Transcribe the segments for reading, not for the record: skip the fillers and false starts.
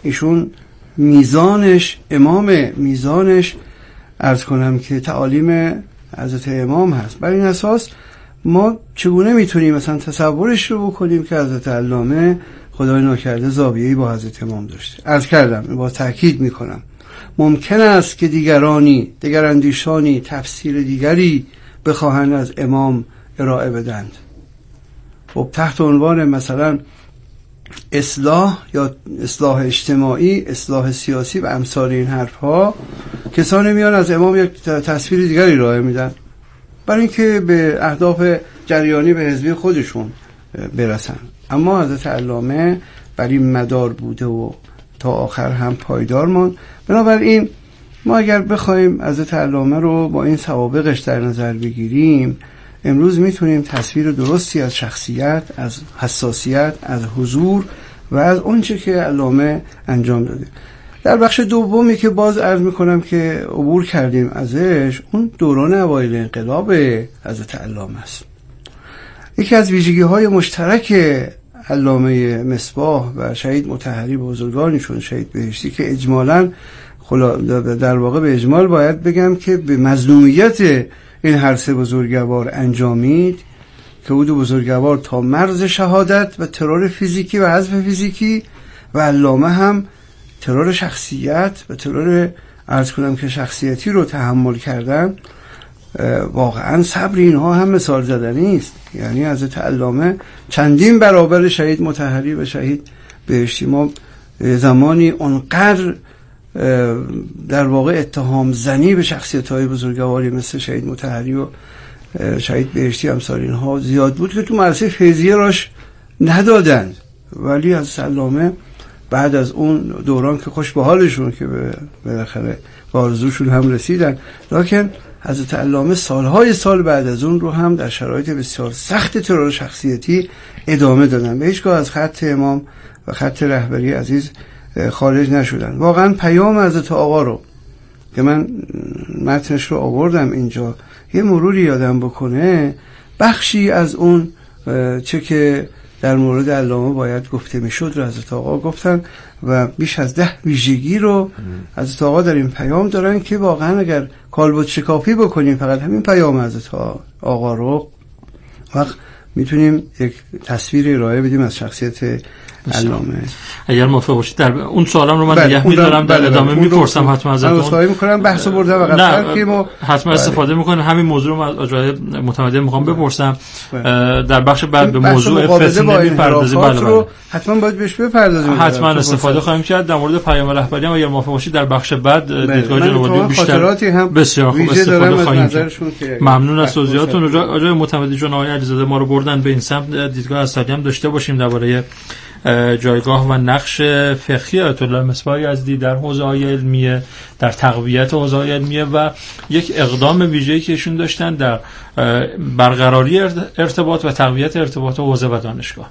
ایشون میزانش عرض کنم که تعالیم حضرت امام هست. بر این اساس ما چگونه میتونیم مثلا تصورش رو بکنیم که حضرت علامه خدای ناکرده زاویه‌ای با حضرت امام داشته؟ عرض کردم، با تأکید میکنم ممکن است که دیگراندیشانی تفسیر دیگری بخواهند از امام ارائه بدند. خب تحت عنوان مثلا اصلاح یا اصلاح اجتماعی، اصلاح سیاسی و امثال این حرفها، کسانی میان از امام یک تصویر دیگری ارائه میدن برای اینکه به اهداف جریانی به حزبی خودشون برسن. اما حضرت علامه بر این مدار بوده و تا آخر هم پایدار ماند. بنابراین ما اگر بخوایم حضرت علامه رو با این سوابقش در نظر بگیریم، امروز میتونیم تصویر درستی از شخصیت، از حساسیت، از حضور و از اونچه که علامه انجام داده. در بخش دومی که باز عرض میکنم که عبور کردیم ازش، اون دوران اوایل انقلاب حضرت علامه است. یکی از ویژگی‌های مشترک علامه مصباح و شهید مطهری بزرگانشون شهید بهشتی که اجمالاً در واقع به اجمال باید بگم که به مظلومیت این هر سه بزرگوار انجامید که او دو بزرگوار تا مرز شهادت و ترور فیزیکی و حذف فیزیکی و علامه هم ترور شخصیت و ترور عرض کنم که شخصیتی رو تحمل کردن. واقعا صبر اینها هم مثال زدنی است. یعنی حضرت علامه چندین برابر شهید مطهری و شهید بهشتی. ما زمانی اونقدر در واقع اتهام زنی به شخصیت‌های بزرگواری مثل شهید مطهری و شهید بهشتی امثال اینها زیاد بود که تو مدرسه فیضیه راش ندادند، ولی از علامه بعد از اون دوران که خوش به حالشون که بالاخره به آرزوشون هم رسیدن، لکن حضرت علامه سالهای سال بعد از اون رو هم در شرایط بسیار سخت ترور شخصیتی ادامه دادن و هیچگاه از خط امام و خط رهبری عزیز خارج نشدن. واقعا پیام حضرت آقا رو که من متنش رو آوردم اینجا، یه مروری یادم بکنه، بخشی از اون چه که در مورد علامه باید گفته میشد رو حضرت آقا گفتن و بیش از 10 ویژگی رو حضرت آقا در این پیام دارن که واقعا اگر کالبد شکافی بکنیم فقط همین پیام حضرت آقا رو، وقت میتونیم یک تصویر ارائه بدیم از شخصیت علامه. اگر موافق باشید در اون سوالم رو من نگه می‌دارم، در ادامه میپرسم حتما ازتون. من اصلاحی می‌کنم بحثو بردم و قطعاً که ما حتما استفاده می‌کنیم. همین موضوع رو از آقای متمدن می‌خوام بپرسم. در بخش بعد به موضوع فتنه می‌پردازیم. بله حتما باید بهش بپردازیم. حتما استفاده خواهیم کرد. در مورد پیام رهبری هم اگر موافق باشید در بخش بعد دیدگاه جناب بیشتر بسیار خوب استفاده خواهیم کرد. ممنون از توضیحاتتون. آقای متمدن جان آقای علیزاده ما رو بردن به این سمت. دیدگاه اصلی هم داشته باشیم درباره جایگاه و نقش فقهی آیت الله مصباح یزدی در حوزه‌های علمیه، در تقویت حوزه‌های علمیه و یک اقدام ویژه‌ای که ایشون داشتن در برقراری ارتباط و تقویت ارتباط حوزه و دانشگاه.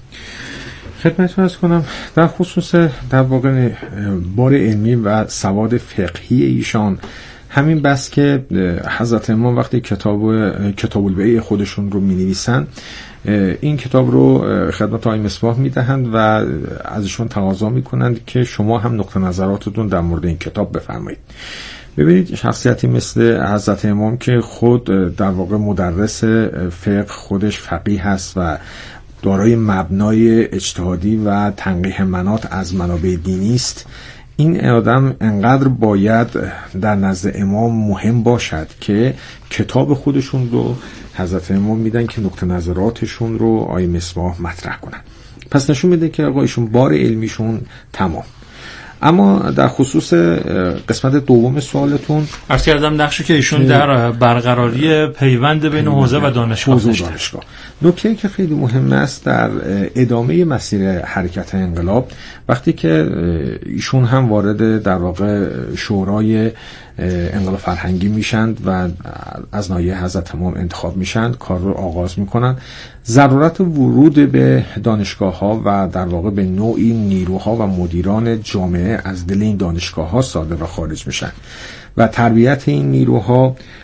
خدمتتون عرض کنم در خصوص در واقع بار علمی و سواد فقهی ایشان، همین بس که حضرت امام وقتی کتاب البیع خودشون رو می‌نویسن، این کتاب رو خدمت آقای مصباح میدهند و ازشون تقاضا میکنند که شما هم نقطه نظراتتون در مورد این کتاب بفرمایید. ببینید شخصیتی مثل حضرت امام که خود در واقع مدرس فقه، خودش فقیه هست و دارای مبنای اجتهادی و تنقیح مناط از منابع دینی است، این آدم انقدر باید در نزد امام مهم باشد که کتاب خودشون رو حضرت امام میدن که نقطه نظراتشون رو آقای مصباح مطرح کنن. پس نشون میده که آقا ایشون بار علمیشون تمام. اما در خصوص قسمت دوم سوالتون عرض کردم نقشی که ایشون در برقراری پیوند بین حوزه و دانشگاه داشته. نکته که خیلی مهم است در ادامه مسیر حرکت انقلاب، وقتی که ایشون هم وارد در واقع شورای انقلاب فرهنگی میشند و از ناحیه حضرت امام انتخاب میشند، کار رو آغاز میکنند، ضرورت ورود به دانشگاه ها و در واقع به نوعی نیروها و مدیران جامعه از دل این دانشگاه ها صادر و خارج میشن و تربیت این نیروها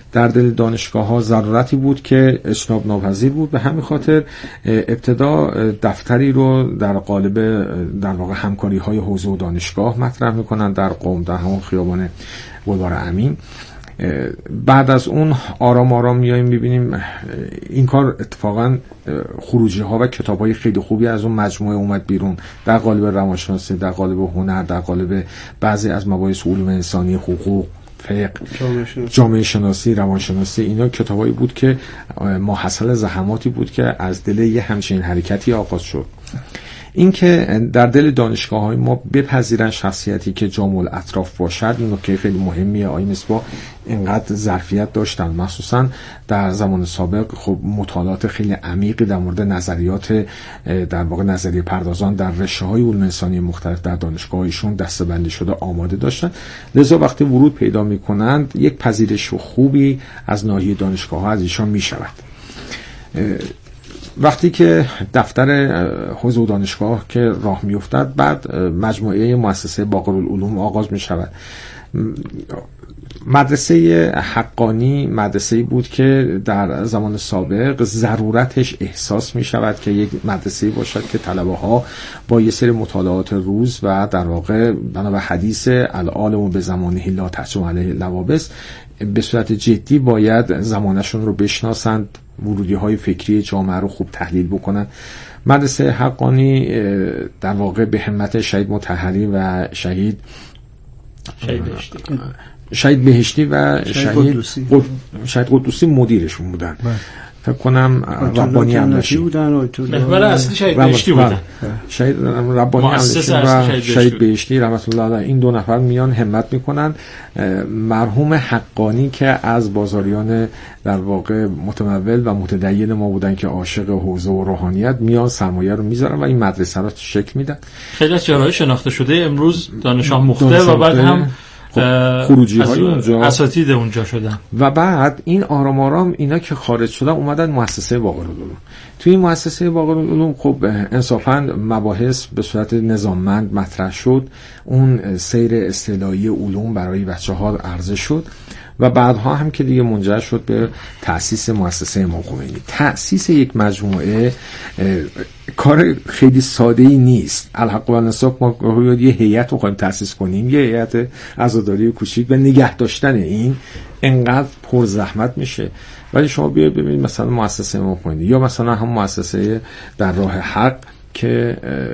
در دل دانشگاه‌ها ضرورتی بود که اجتناب ناپذیر بود. به همین خاطر ابتدا دفتری رو در قالب در واقع همکاری‌های حوزه و دانشگاه مطرح می‌کنن در قم، در همون خیابان بلوار امین. بعد از اون آرام آرام میایم میبینیم این کار اتفاقا خروجی ها و کتاب های خیلی خوبی از اون مجموعه اومد بیرون در قالب روانشناسی، در قالب هنر، در قالب بعضی از مباحث علوم انسانی، حقوق، فقه، جامعه شناسی، روانشناسی. اینا کتابایی بود که ماحصل زحماتی بود که از دل یه همچین حرکتی آغاز شد. این که در دل دانشگاه‌های ما بپذیرن شخصیتی که جامع الاطراف باشد، این نکته خیلی مهمیه. آقای مصباح اینقدر ظرفیت داشتن، مخصوصا در زمان سابق خب مطالعات خیلی عمیقی در مورد نظریات در واقع نظریه پردازان در رشته‌های علوم انسانی مختلف در دانشگاهشون دسته‌بندی شده آماده داشتن. لذا وقتی ورود پیدا می‌کنند یک پذیرش خوبی از ناحیه دانشگاه‌ها از ایشان می‌شود. وقتی که دفتر حوزه و دانشگاه که راه میافتد، بعد مجموعه مؤسسه باقرالعلوم آغاز می شود. مدرسه حقانی مدرسه‌ای بود که در زمان سابق ضرورتش احساس می شود که یک مدرسه‌ای باشد که طلبه ها با یه سری مطالعات روز و در واقع بنا به حدیث العالم به زمانه لا تحجم علیه لوابس به صورت جدی باید زمانشون رو بشناسند، ورودی های فکری جامعه رو خوب تحلیل بکنن. مدرسه حقانی در واقع به همت شهید مطهری و شهید بهشتی و شهید قدوسی مدیرشون بودن. فکر کنم ربانی املشی بودن، محور اصلی شهید بهشتی بودن، شهید ربانی املشی و شهید بهشتی رحمت الله علیه. این دو نفر میان همت میکنن مرحوم حقانی که از بازاریان در واقع متمول و متدین ما بودن که عاشق حوزه و روحانیت، میان سرمایه رو میذارن و این مدرسه رو شکل میدن. خیلی از جاهای شناخته شده امروز دانشگاه مختلف و بعد هم خروجی های اونجا اساتید اونجا شدن و بعد این آرام آرام اینا که خارج شدن اومدن مؤسسه باقرالعلوم. توی این مؤسسه باقرالعلوم خب انصافاً مباحث به صورت نظاممند مطرح شد، اون سیر اصطلاحی علوم برای بچه‌ها عرضه شد و بعدها هم که دیگه منجر شد به تأسیس مؤسسه امام خمینی. تأسیس یک مجموعه کار خیلی ساده‌ای نیست. الحق و الانصاف ما یه هیئت رو خواهیم تأسیس کنیم، یه هیئت عزاداری کوچیک و نگه داشتن این انقدر پر زحمت میشه. ولی شما بیاید ببینید مثلا مؤسسه امام خمینی یا مثلا هم مؤسسه در راه حق که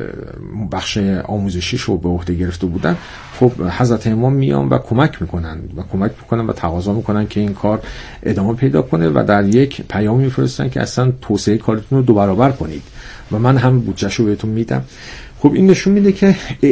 بخش آموزشی رو به عهده گرفته بودن، خب حضرت امام میان و کمک میکنن و تقاضا میکنن که این کار ادامه پیدا کنه و در یک پیام میفرستن که اصلا توسعه کارتون رو 2 برابر کنید و من هم بودجه‌شو بهتون میدم. خب این نشون میده که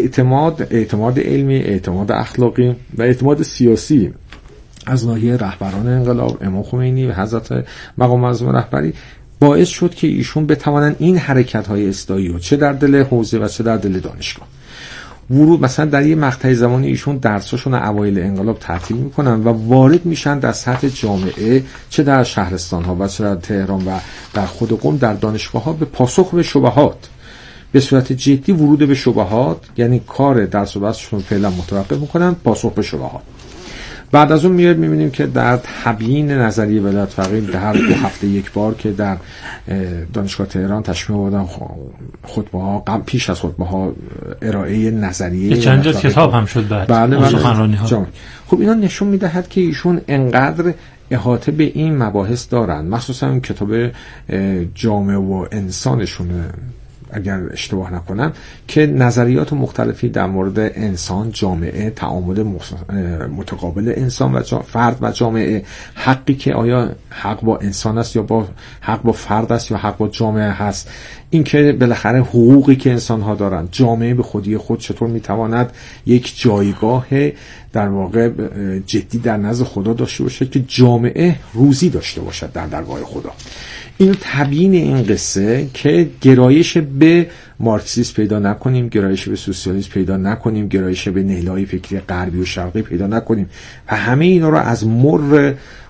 اعتماد علمی، اعتماد اخلاقی و اعتماد سیاسی از ناحیه رهبران انقلاب امام خمینی و حضرت مقام معظم رهبری باعث شد که ایشون بتوانن این حرکت‌های اصلاحی رو چه در دل حوزه و چه در دل دانشگاه ورود، مثلا در یه مقطع زمانی ایشون درساشون اوایل انقلاب تعطیل میکنن و وارد میشن در سطح جامعه، چه در شهرستان‌ها و چه در تهران و در خود قم، در دانشگاه‌ها به پاسخ به شبهات، به صورت جدی ورود به شبهات، یعنی کار درس و بحثشون فعلا متوقف میکنن، پاسخ به شبهات. بعد از اون میاد میبینیم که در تبیین نظریه ولایت فقیه در 2 هفته یک بار که در دانشگاه تهران تشمیع بودن خطبه ها، پیش از خطبه ها ارائه نظریه چند جلد کتاب هم شد بعد. بله سخنرانی ها. خب اینا نشون میدهد که ایشون انقدر احاطه به این مباحث دارن، مخصوصا این کتاب جامعه و انسانشون اگر اشتباه نکنم که نظریات مختلفی در مورد انسان، جامعه، تعامل متقابل انسان و فرد و جامعه، حقی که آیا حق با انسان است یا با حق با فرد است یا حق با جامعه هست، این که بالاخره حقوقی که انسان ها دارند، جامعه به خودی خود چطور میتواند یک جایگاه در واقع جدی در نزد خدا داشته باشد که جامعه روزی داشته باشد در درگاه خدا. این تبیین این قصه که گرایش به مارکسیسم پیدا نکنیم، گرایش به سوسیالیسم پیدا نکنیم، گرایش به نهل‌های فکری غربی و شرقی پیدا نکنیم و همه اینا رو از مر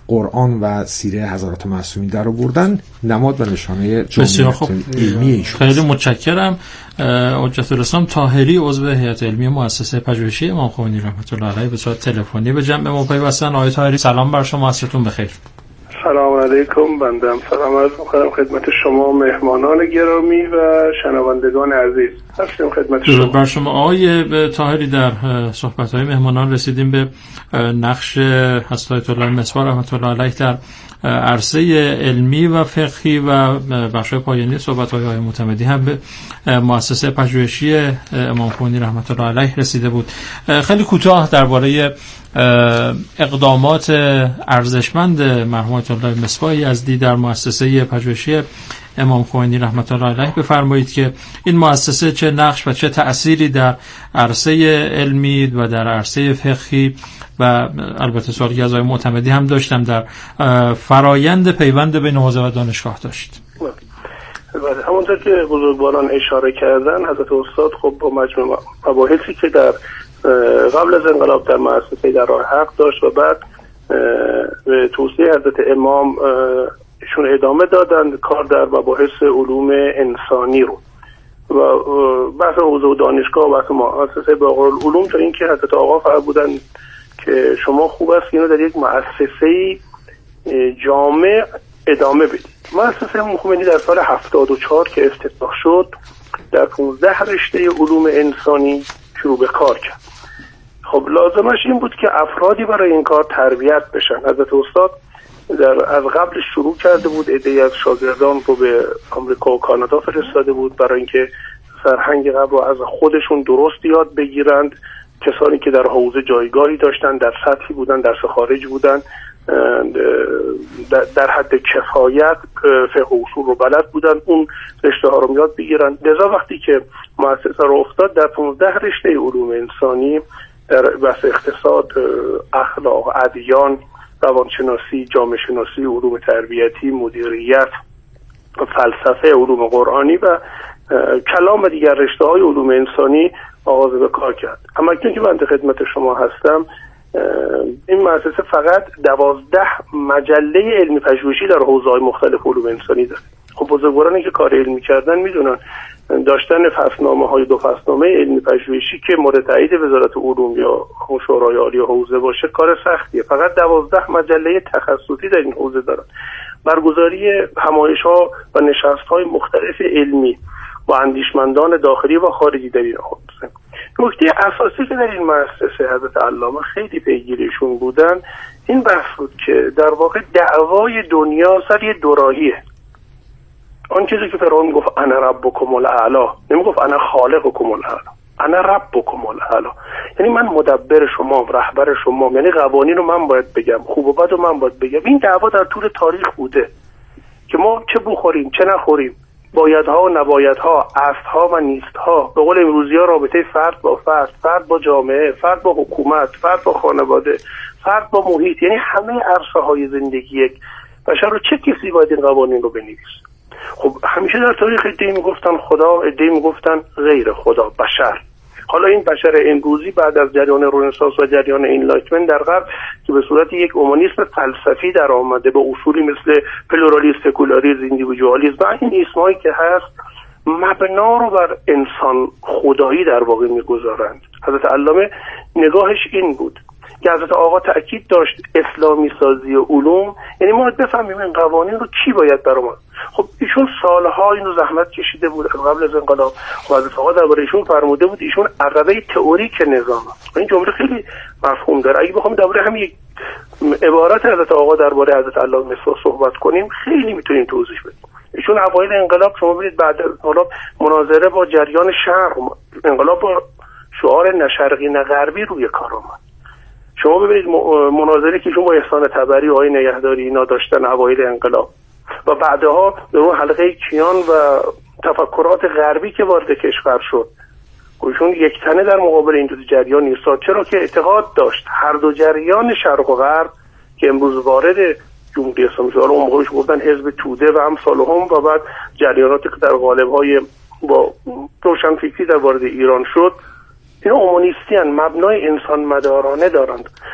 قرآن و سیره حضرات معصومین در آوردن نماد و نشانه جامعیت علمی ایشون. خیلی متشکرم. حجت الاسلام طاهری عضو هیئت علمی مؤسسه پژوهشی امام خمینی رحمت الله علیه به صورت تلفنی به جمع ما پیوستن. آقای طاهری سلام بر شما، عصرتون بخیر. سلام علیکم. بنده سلام عرض می‌کنم خدمت شما مهمانان گرامی و شنوندگان عزیز. هستیم خدمت شما. بر شما آقای طاهری، در صحبت‌های مهمانان رسیدیم به نقش حضرت آیت الله مصباح رحمت الله علیه در عرصه علمی و فقهی و بخش پایانی صحبت‌های آقای معتمدی هم به مؤسسه پژوهشی امام خمینی رحمت الله علیه رسیده بود. خیلی کوتاه درباره اقدامات ارزشمند مرحوم آیت الله مصباح یزدی در مؤسسه پژوهشی امام خمینی رحمت الله علیه بفرمایید که این مؤسسه چه نقش و چه تأثیری در عرصه علمی و در عرصه فقهی و البته سوالی از آقای معتمدی هم داشتم در فرایند پیوند بین حوزه و دانشگاه داشت. همونطور که بزرگواران اشاره کردن، حضرت استاد خب با مجموع مباحثی که در قبل از انقلاب در مؤسسه در راه حق داشت و بعد به توصیه حضرت امام ایشون ادامه دادن کار در مباحث علوم انسانی رو و بحث حوزه و دانشگاه و بحث مؤسسه باقرالعلوم، تا اینکه حضرت آقا فرمودن که شما خوب است اینو در یک مؤسسه جامع ادامه بدید. مؤسسه امام خمینی در سال 74 که افتتاح شد در 15 رشته علوم انسانی شروع به کار کرد. خب لازمش این بود که افرادی برای این کار تربیت بشن. حضرت استاد از قبل شروع کرده بود، عده‌ای از شاگردان رو به آمریکا و کانادا فرستاده بود برای اینکه فرهنگ قبل رو از خودشون درست یاد بگیرند. کسانی که در حوزه جایگاهی داشتن، در سطحی بودن، درس خارج بودن، در حد کفایت فقه و اصول رو بلد بودن، اون رشته ها رو یاد بگیرن. لذا وقتی که مؤسسه رو افتاد در 15 رشته علوم انسانی در بحث اقتصاد، اخلاق، ادیان، روانشناسی، جامعه شناسی، علوم تربیتی، مدیریت، فلسفه، علوم قرآنی و کلام و دیگر رشته های علوم انسانی آغاز به کار کرد. اما اکنون که من در خدمت شما هستم، این مؤسسه فقط 12 مجله علمی پژوهشی در حوزه‌های مختلف علوم انسانی داره. خب بزرگوارانی که کار علمی کردن میدونن داشتن فصلنامه‌های 2 فصلنامه علمی پژوهشی که مورد تایید وزارت علوم یا شورای عالی حوزه باشه کار سختیه. فقط 12 مجله تخصصی در این حوزه دارن. برگزاری همایش‌ها و نشست‌های مختلف علمی با اندیشمندان داخلی و خارجی در این حوزه. نکته اساسی که در این مؤسسه حضرت علامه خیلی پیگیرشون بودن این بحث بود که در واقع دعوای دنیا سر یه دوراهیه. آن چیزی که فرعون گفت انا ربکم الاعلی، نمیگفت انا خالقکم الاعلی، انا ربکم الاعلی، یعنی من مدبر شما، رهبر شما، یعنی قوانین رو من باید بگم، خوب و بد رو من باید بگم. این دعوا در طول تاریخ بوده که ما چه بخوریم چه نخوریم، بایدها و نبایدها، اصلها و نیستها. به قول امروزی‌ها رابطه فرد با فرد، فرد با جامعه، فرد با حکومت، فرد با خانواده، فرد با محیط، یعنی همه عرصه‌های زندگی یک بشر رو چه کسی باید این قوانین رو بنویسه. خب همیشه در تاریخ عده‌ای میگفتن خدا، عده‌ای میگفتن غیر خدا، بشر. حالا این بشر امروزی بعد از جریان رنسانس و جریان اینلایتمنت در غرب که به صورت یک اومانیسم فلسفی در آمده با اصولی مثل پلورالیسم، سکولاریسم، ایندیویدوالیسم و این اسمایی که هست مبنا رو بر انسان خدایی در واقع میگذارند. حضرت علامه نگاهش این بود که حضرت آقا تأکید داشت اسلامی سازی علوم، یعنی ما بفهمیم این قوانین رو کی باید برامون. خب ایشون سالها اینو زحمت کشیده بود قبل از انقلاب. خب حضرت آقا درباره ایشون فرموده بود ایشون عقبه تئوریک نظام. این جمله خیلی مفهوم داره. اگه بخوام درباره همین یک عبارت حضرت آقا درباره حضرت علامه مصباح صحبت کنیم خیلی میتونیم توضیح بدیم. ایشون اوایل انقلاب شما ببینید بعد انقلاب مناظره با جریان شرق، انقلاب با شعار نه شرقی نه غربی روی کار آمد. شما ببینید مناظره که ایشون با احسان تبری و آقای نگهداری اینا داشتن اوایل انقلاب و بعدها در اون حلقه کیان و تفکرات غربی که وارد کشور شد، ایشون یک تنه در مقابل این دو جریان ایستاد. چرا که اعتقاد داشت هر دو جریان شرق و غرب که امروز وارد جمهوری اسلامی شد، اون موقعش گفتن حزب توده و امثالهم و بعد جریاناتی که در قالب‌های با روشنفکری در وارد ایران شد، اینا اومانیستی هستند، مبنای انسان مدارانه دارند.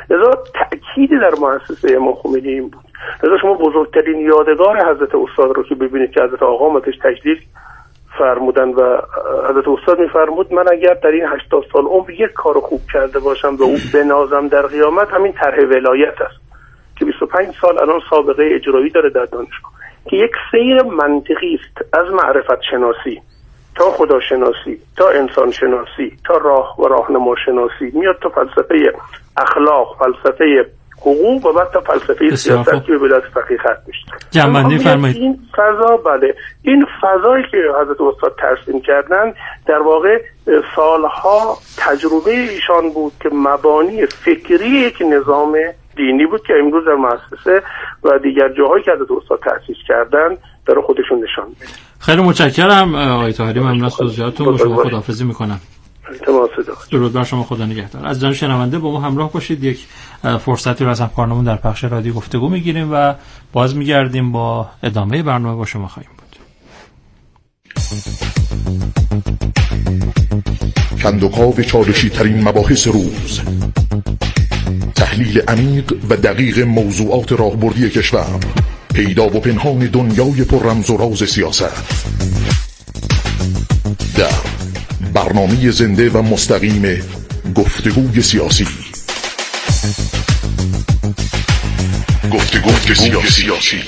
لذا تأکید در مؤسسه امام خمینی این بود. لذا شما بزرگترین یادگار حضرت استاد رو که ببینید که حضرت آقا ازش تجلیل فرمودن و حضرت استاد میفرمود من اگر در این 80 سال عمر یک کار خوب کرده باشم و او بنازم در قیامت همین طرح ولایت است که 25 سال الان سابقه اجرایی داره در دانشگاه، که یک سیر منطقی است از معرفت شناسی تا خداشناسی تا انسان شناسی تا راه و راهنما شناسی، میاد تا فلسفه اخلاق، فلسفه حقوق و بعد تا فلسفه سیاست که به ولایت فقیه ختم میشه. جمعنی فرمایید. این فضا، بله، این فضایی که حضرت استاد ترسیم کردن در واقع سالها تجربه ایشان بود که مبانی فکری یک نظام دینی بود که امروز در مؤسسه و دیگر جاهایی که حضرت استاد تأسیس کردن داره خودشون نشان میده. خیلی متشکرم آقای طاهری، ممنون از توضیحاتتون. با شما خداحافظی میکنم. درود بر شما، خدا نگهدار. از جان شنونده با ما همراه باشید. یک فرصتی رو از همکارانمون در پخش رادیو گفتگو میگیریم و باز میگردیم با ادامه برنامه با شما خواهیم بود. کندوکاو چالشی ترین مباحث روز، تحلیل عمیق و دقیق موضوعات راهبردی کشور، پیدا و پنهان دنیای پر رمز و راز سیاست، در برنامه زنده و مستقیم گفتگوی سیاسی. گفتگوی سیاسی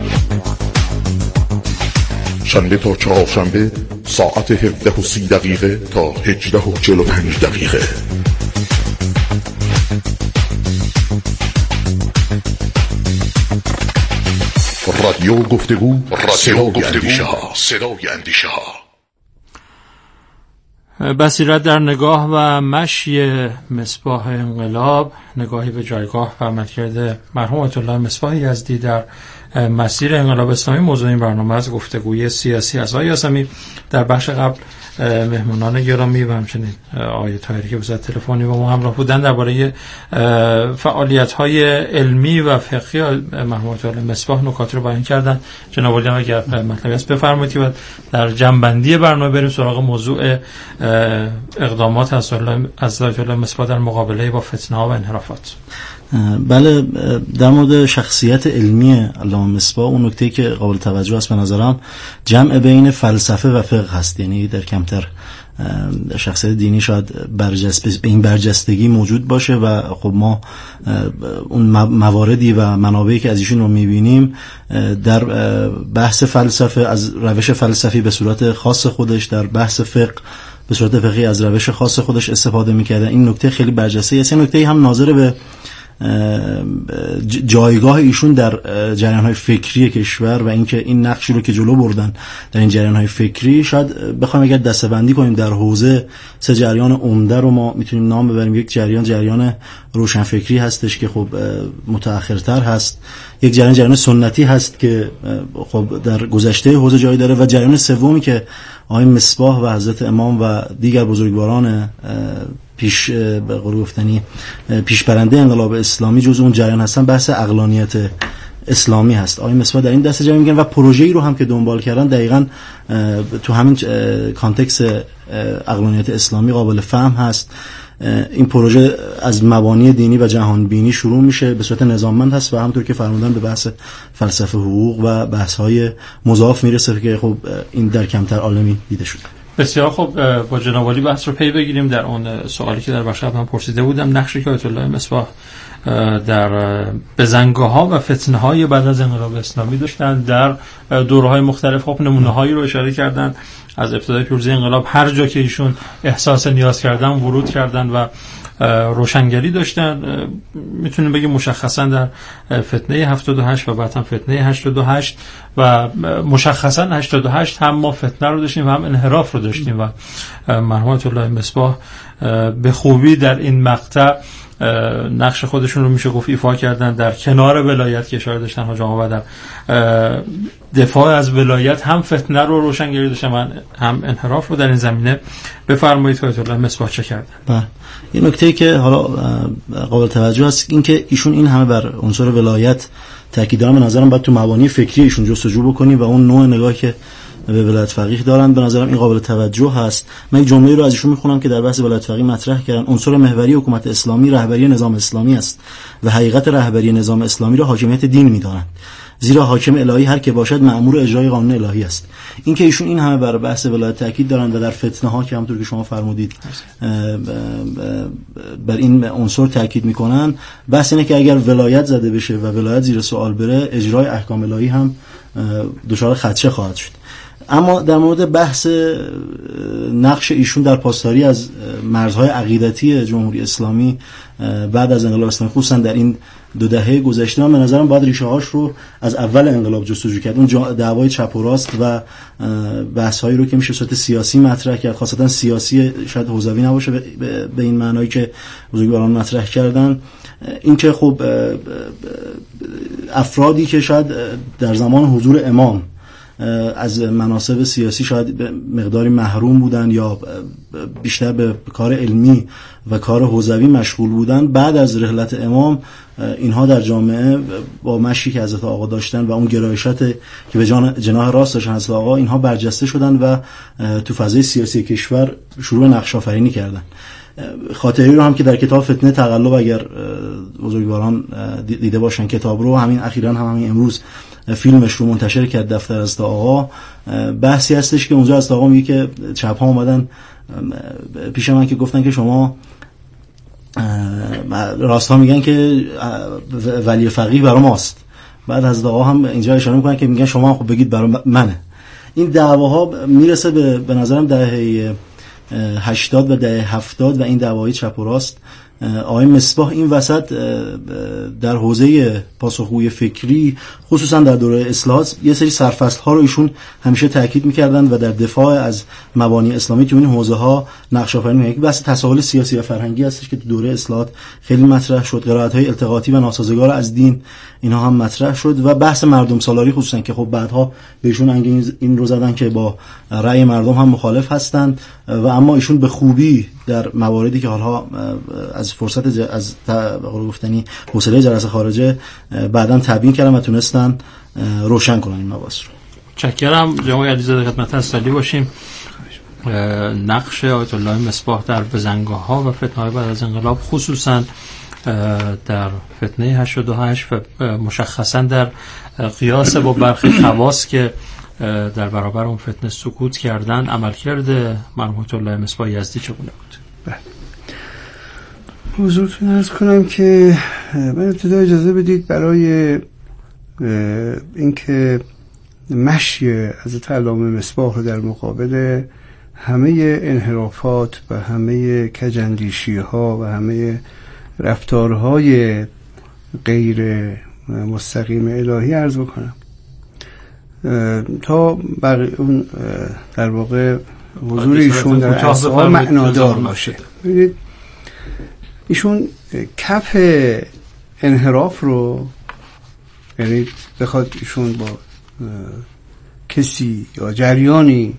شنبه تا چهارشنبه ساعت 17:30 تا 18:45. رادیو گفتگو، صدای اندیشه ها. بصیرت در نگاه و مشی مصباح انقلاب، نگاهی به جایگاه و عملکرد مرحوم آیت الله مصباح یزدی در مسیر انقلاب اسلامی موضوع این برنامه از گفتگوی سیاسی از آقای یاسمی. در بخش قبل مهمانان گرامی و همچنین آقای طاهری که به تلفنی با ما همراه بودن درباره فعالیت‌های علمی و فقهی مرحوم آیت الله مصباح نکاتی رو بیان کردن. جناب عالی اگر مطلبی است بفرمایید که در جنبندی برنامه بریم سراغ موضوع اقدامات از آیت الله مصباح در مقابله با فتنه‌ها و انحرافات. بله، در مورد شخصیت علمی علامه مصباح اون نکته که قابل توجه است به نظرم جمع بین فلسفه و فقه هست. یعنی در کمتر شخصیت دینی شاید به این برجستگی موجود باشه و خب ما اون مواردی و منابعی که از ایشون رو میبینیم در بحث فلسفه از روش فلسفی به صورت خاص خودش، در بحث فقه به صورت فقهی از روش خاص خودش استفاده میکرده. این نکته خیلی برجسته است. این نکته هم ناظر به جایگاه ایشون در جریان‌های فکری کشور و اینکه این نقشی رو که جلو بردن در این جریان‌های فکری، شاید بخوایم اگر دسته‌بندی کنیم در حوزه سه جریان عمده رو ما میتونیم نام ببریم. یک جریان روشنفکری هستش که خب متأخرتر هست، یک جریان سنتی هست که خب در گذشته حوزه جای داره، و جریان سومی که آقای مصباح و حضرت امام و دیگر بزرگواران پیش به قول گفتنی پیشبرنده انقلاب اسلامی جزء اون جریان هستن، بحث عقلانیت اسلامی هست. آقای مصباح در این دسته جریان میگن و پروژه‌ای رو هم که دنبال کردن دقیقاً تو همین کانتکست عقلانیت اسلامی قابل فهم هست. این پروژه از مبانی دینی و جهان بینی شروع میشه، به صورت نظاممند هست و همونطور که فرمودن به بحث فلسفه حقوق و بحث‌های مضاف میرسه که خب این در کمتر عالمی دیده شده. بسیار خوب، با جناب عالی بحث رو پی بگیریم. در اون سوالی که در بخش قبل من پرسیده بودم، نقشی که آیت الله مصباح در بزنگاه‌ها و فتنه‌های بعد از انقلاب اسلامی داشتن در دوره‌های مختلف، خب نمونه‌هایی رو اشاره کردن از ابتدای پیروزی انقلاب. هر جا که ایشون احساس نیاز کردن ورود کردن و روشنگری داشتن. میتونیم بگیم مشخصا در فتنه 78 و بعد هم فتنه 88 و مشخصا 88 هم ما فتنه رو داشتیم و هم انحراف رو داشتیم و مرحوم آیت الله مصباح به خوبی در این مقطع نقش خودشون رو میشه گفت ایفا کردن. در کنار ولایت که اشاره داشتن حاج آقا و در دفاع از ولایت هم فتنه رو روشنگری داشتن هم انحراف رو. در این زمینه بفرمایید آیت الله مصباح چه کردن؟ بله، این نکته‌ای که حالا قابل توجه است این که ایشون این همه بر عنصر ولایت تاکید دارن، به نظرم باید تو مبانی فکری ایشون جستجو بکنی و اون نوع نگاهی که به ولایت فقیه دارن. به نظرم این قابل توجه هست. من یک جمله رو از ایشون میخونم که در بحث ولایت فقیه مطرح کردن: عنصر محوری حکومت اسلامی رهبری نظام اسلامی است و حقیقت رهبری نظام اسلامی را حاکمیت دین می‌دانند، زیرا حاکم الهی هر که باشد مأمور اجرای قانون الهی است. این که ایشون این همه بر بحث ولایت تاکید دارن و در فتنه ها که همونطور که شما فرمودید بر این عنصر تاکید میکنن، بحث اینه که اگر ولایت زده بشه و ولایت زیر سوال بره، اجرای احکام الهی هم دچار خدشه خواهد شد. اما در مورد بحث نقش ایشون در پاسداری از مرزهای عقیدتی جمهوری اسلامی بعد از انقلاب اسلامی، خصوصا در این 2 دهه گذشته، من به نظرم باید ریشه هاش رو از اول انقلاب جستجو کرد. اون دعوای چپ و راست و بحث هایی رو که میشه صورت سیاسی مطرح کرد، خاصتا سیاسی، شاید حوزوی نباشه به این معنایی که بزرگواران مطرح کردن. این که خب افرادی که شاید در زمان حضور امام از مناصب سیاسی شاید مقداری محروم بودن یا بیشتر به کار علمی و کار حوزوی مشغول بودن، بعد از رحلت امام اینها در جامعه با مشی که حضرت آقا داشتن و اون گرایشات که به جناح راست داشتن حضرت آقا، اینها برجسته شدن و تو فضای سیاسی کشور شروع نقش آفرینی کردن. خاطری رو هم که در کتاب فتنه تقلب، اگر بزرگواران دیده باشن کتاب رو، همین اخیراً همین امروز فیلمش رو منتشر کرد دفتر حضرت آقا، بحثی هستش که اونجا حضرت آقا میگه که چپ ها اومدن پیش من که گفتن که شما راست ها میگن که ولی فقیه برای ماست. بعد حضرت آقا هم اینجا اشاره میکنن که میگن شما خب بگید برای منه. این دعواها میرسه به نظرم دهه 80 و دهه 70 و این دعوای چپ و راست. آقای مصباح این وسط در حوزه پاسخگویی فکری، خصوصا در دوره اصلاحات، یه سری سرفصل ها رو ایشون همیشه تاکید میکردن و در دفاع از مبانی اسلامی تو این حوزه ها نقش آفرینی می‌کردن. بحث تساهل سیاسی و فرهنگی هستش که تو دوره اصلاحات خیلی مطرح شد. قرائت های التقاطی و ناسازگار از دین اینها هم مطرح شد و بحث مردم سالاری، خصوصا که خب بعدها بهشون این رو زدن که با رأی مردم هم مخالف هستند و اما ایشون به خوبی در مواردی که حالا از فرصت از گفتنی حوصله جلسه خارجه بعداً تبیین کردن و تونستن روشن کنن این مباحث رو. چکرم جناب علیزاده، خدمت تسلی باشیم. نقش آیت الله مصباح در بزنگاه‌ها و فتنه‌های بعد از انقلاب، خصوصا در فتنه 88 و مشخصا در قیاس با برخی خواص که در برابر اون فتنه سکوت کردن، عملکرد مرحوم آیت الله مصباح یزدی چگونه بود؟ حضورتون عرض کنم که من ابتدا اجازه بدید برای اینکه مشی حضرت علامه مصباح رو در مقابل همه انحرافات و همه کجندیشی ها و همه رفتارهای غیر مستقیم الهی عرض بکنم تا اون در واقع حضور ایشون در اصحاب معنادار باشه. ببینید ایشون کف انحراف رو، یعنی بخواد ایشون با کسی یا جریانی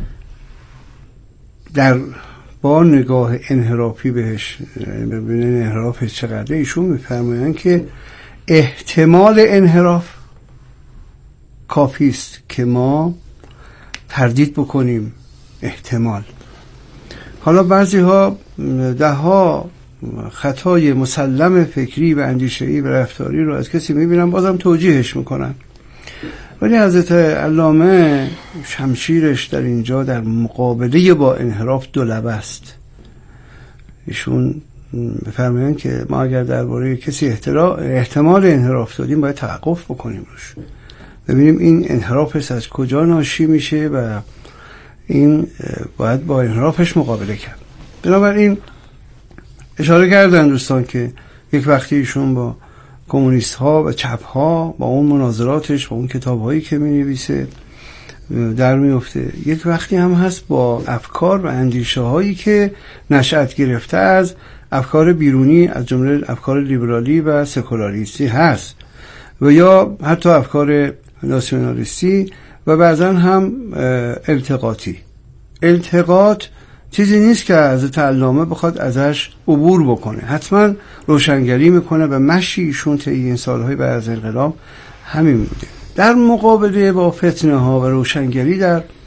با نگاه انحرافی بهش ببینن انحرافش چقدر، ایشون میفرمایند که احتمال انحراف کافی است که ما تردید بکنیم احتمال. حالا بعضی ها ده ها خطای مسلم فکری و اندیشه‌ای و رفتاری رو از کسی میبینن، بازم توجیهش میکنن، ولی حضرت علامه شمشیرش در اینجا در مقابله با انحراف دو لبه است. ایشون بفرمایند که ما اگر درباره کسی احتمال انحراف دادیم باید توقف بکنیم روش، ببینیم این انحرافش از کجا ناشی میشه و این باید با انحرافش مقابله کرد. بنابراین اشاره کردن دوستان که یک وقتی ایشون با کمونیست ها و چپ ها با اون مناظراتش، با اون کتاب هایی که می نویسه در می افته، یک وقتی هم هست با افکار و اندیشه هایی که نشأت گرفته از افکار بیرونی، از جمله افکار لیبرالی و سکولاریستی هست و یا حتی افکار ناسیونالیستی و بعضا هم التقاطی. التقاط چیزی نیست که حضرت علامه بخواد ازش عبور بکنه، حتما روشنگری میکنه و مشی ایشون طی این سالهای بعد از انقلاب همین بوده. در مقابله با فتنه ها و روشنگری در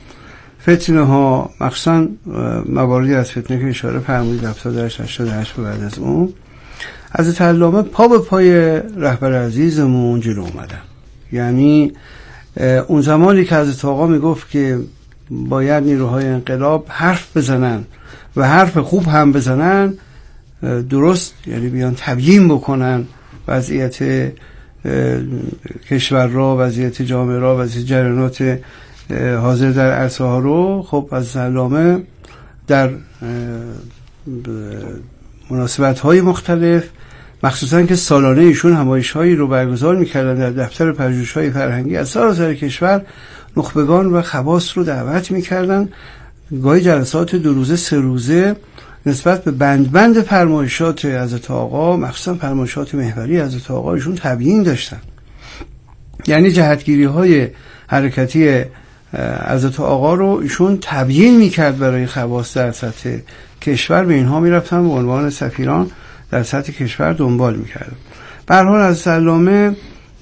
فتنه ها، مخصوصا مواردی از فتنه که اشاره فرمودید 88 بعد از اون، حضرت علامه پا به پای رهبر عزیزمون جلو اومدن. یعنی اون زمانی که حضرت آقا میگفت که باید نیروهای انقلاب حرف بزنن و حرف خوب هم بزنن، درست، یعنی بیان تبیین بکنن وضعیت کشور را، وضعیت جامعه را، وضعیت جریانات حاضر در عرصه ها رو، خب از علامه در مناسبت های مختلف، مخصوصا که سالانه ایشون همایش هایی رو برگزار میکردن در دفتر پژوهش های فرهنگی از سراسر کشور، نخبگان و خواص رو دعوت میکردن، گاهی جلسات 2 روزه 3 روزه نسبت به بند فرمایشات حضرت آقا، مخصوصا فرمایشات محوری حضرت آقا، ایشون تبیین داشتن. یعنی جهتگیری های حرکتی حضرت آقا رو ایشون تبیین میکرد برای خواص در سطح کشور، به اینها میرفتن به عنوان سفیران در سطح کشور دنبال میکردن. به هر حال از علامه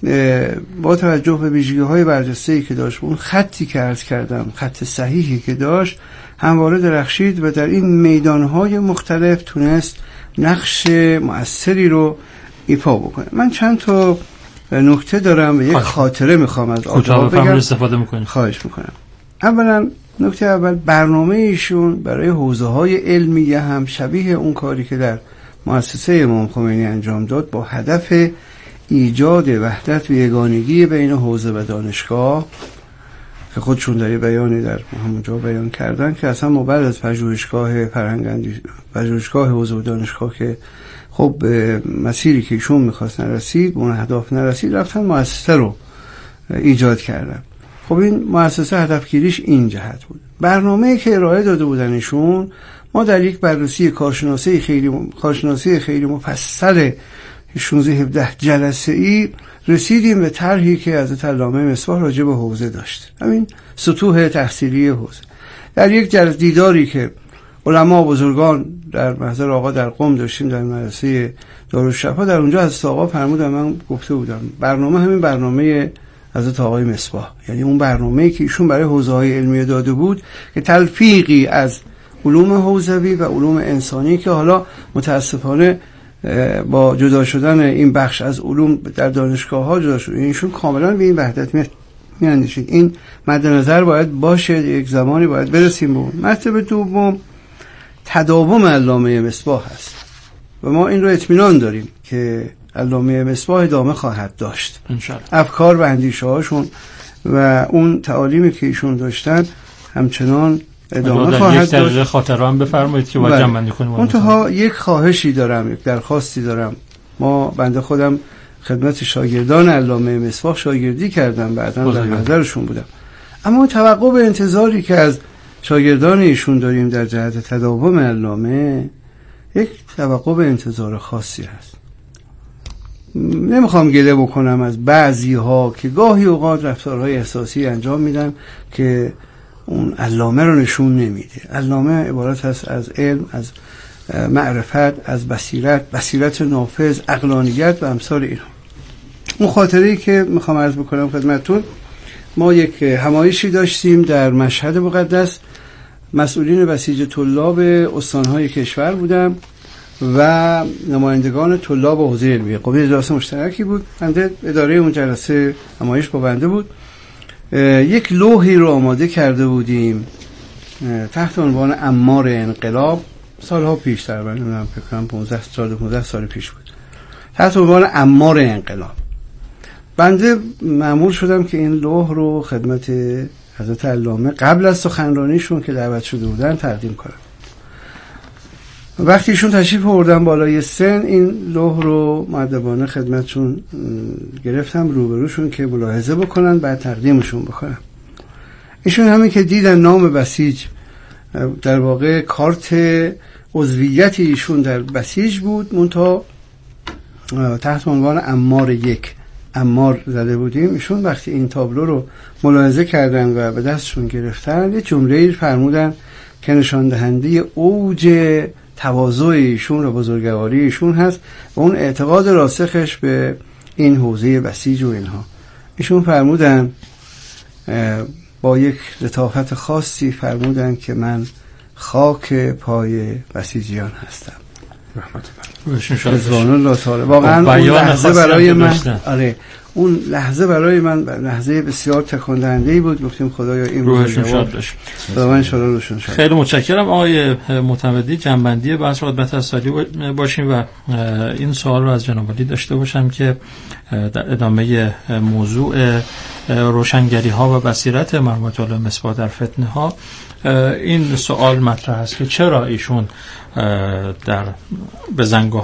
با توجه به ویژگی‌های برجسته‌ای که داشت، اون خطی که عرض کردم، خط صحیحی که داشت، همواره درخشید و در این میدان‌های مختلف تونست نقش مؤثری رو ایفا بکنه. من چند تا نکته دارم و یک خاطره میخوام از آقا بگم. استفاده میکنیم. خواهش میکنم. اولا نکته اول، برنامه ایشون برای حوزه‌های علمیه هم شبیه اون کاری که در مؤسسه امام خمینی انجام داد، با هدف ایجاد وحدت و یگانگی بین حوزه و دانشگاه، که خودشون در یه بیانی در همونجا بیان کردن که اصلا ما بعد از پژوهشگاه فرهنگ، پژوهشگاه حوزه و دانشگاه که خب مسیری که ایشون میخواست نرسید، اون اهداف نرسید، رفتن مؤسسه رو ایجاد کردن. خب این مؤسسه هدفگیریش این جهت بود. برنامه‌ای که ارائه داده بودن ایشون، ما در یک بررسی کارشناسی خیلی مفصل 16-17 جلسه‌ای رسیدیم به طرحی که حضرت علامه مصباح راجع به حوزه داشت، همین سطوح تحصیلی حوزه. در یک دیداری که علما بزرگان در محضر آقا در قم داشتیم در مدرسه دارالشفا، در اونجا حضرت آقا فرمودن، من گفته بودم برنامه همین برنامه حضرت آقای مصباح، یعنی اون برنامه‌ای که ایشون برای حوزه‌های علمی داده بود که تلفیقی از علوم حوزوی و علوم انسانی که حالا متاسفانه با جدا شدن این بخش از علوم در دانشگاه‌ها جدا شد، ایشون کاملا به این وحدت میاندیشید. این مد نظر باید باشه، یک زمانی باید برسیم به اون. مرتبه دوم، تداوم علامه مصباح هست و ما این رو اطمینان داریم که علامه مصباح ادامه خواهد داشت انشاءالله. افکار و اندیشه‌هاشون و اون تعالیمی که ایشون داشتن همچنان ادامه خواهد داشت. یک خاطره هم بفرمایید که باید جمع بندی کنیم. منتها یک خواهشی دارم، یک درخواستی دارم. ما بنده خودم خدمت شاگردان علامه مصباح شاگردی کردم، بعداً در نظرشون بودم، اما توقع به انتظاری که از شاگردان ایشون داریم در جهت تداوم علامه، یک توقع به انتظار خاصی هست. نمیخوام گله بکنم از بعضی ها که گاهی اوقات رفتارهای احساسی انجام میدن که اون علامه رو نشون نمیده. علامه عبارت هست از علم، از معرفت، از بصیرت نافذ، عقلانیت و امثال اینا. اون خاطره‌ای که میخوام عرض بکنم خدمتتون، ما یک همایشی داشتیم در مشهد مقدس، مسئولین بسیج طلاب استانهای کشور بودن و نمایندگان طلاب حوزه علمیه. خب جلسه مشترکی بود، بنده اداره اون جلسه همایش با بنده بود. یک لوحی رو آماده کرده بودیم تحت عنوان امار انقلاب، سالها پیش تقریبا فکر کنم 15 سال پیش بود، تحت عنوان امار انقلاب. بنده مأمور شدم که این لوح رو خدمت حضرت علامه قبل از سخنرانیشون که دعوت شده بودن تقدیم کنم. وقتی ایشون تشریف آوردن بالای سن، این لوح رو مؤدبانه خدمتشون گرفتم روبروشون که ملاحظه بکنن، بعد تقدیمشون بکنم. ایشون همین که دیدن نام بسیج، در واقع کارت عضویت ایشون در بسیج بود، منتها تحت عنوان امار 1 امار زده بودیم. ایشون وقتی این تابلو رو ملاحظه کردن و به دستشون گرفتن، یه جمله‌ای فرمودن که نشان دهنده اوج تواضع ایشون و بزرگواری ایشون هست و اون اعتقاد راسخش به این حوزه بسیج و اینها. ایشون فرمودن با یک لطافت خاصی فرمودن که من خاک پای بسیجیان هستم. رضوان الله تعالی. واقعا اون لحظه برای من اون لحظه برای من لحظه بسیار تکان دهنده‌ای بود. گفتیم خدایا این روحشون شاد باشه. خداوند ان شاء الله روشون شاد. خیلی متشکرم آقای معتمدی. جنبندی بحث خدمت اصلی باشیم و این سوال رو از جناب عالی داشته باشم که در ادامه موضوع روشنگری ها و بصیرت مرحوم الله مصباح در فتنه ها این سوال مطرح است که چرا ایشون در بزنگاه